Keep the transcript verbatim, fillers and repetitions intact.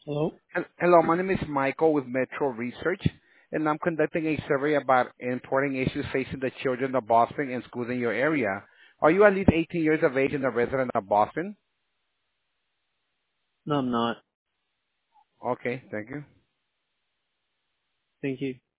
Hello? Hel- Hello, my name is Michael with Metro Research, and I'm conducting a survey about importing issues facing the children of Boston and schools in your area. Are you at least eighteen years of age and a resident of Boston? No, I'm not. Okay, thank you. Thank you.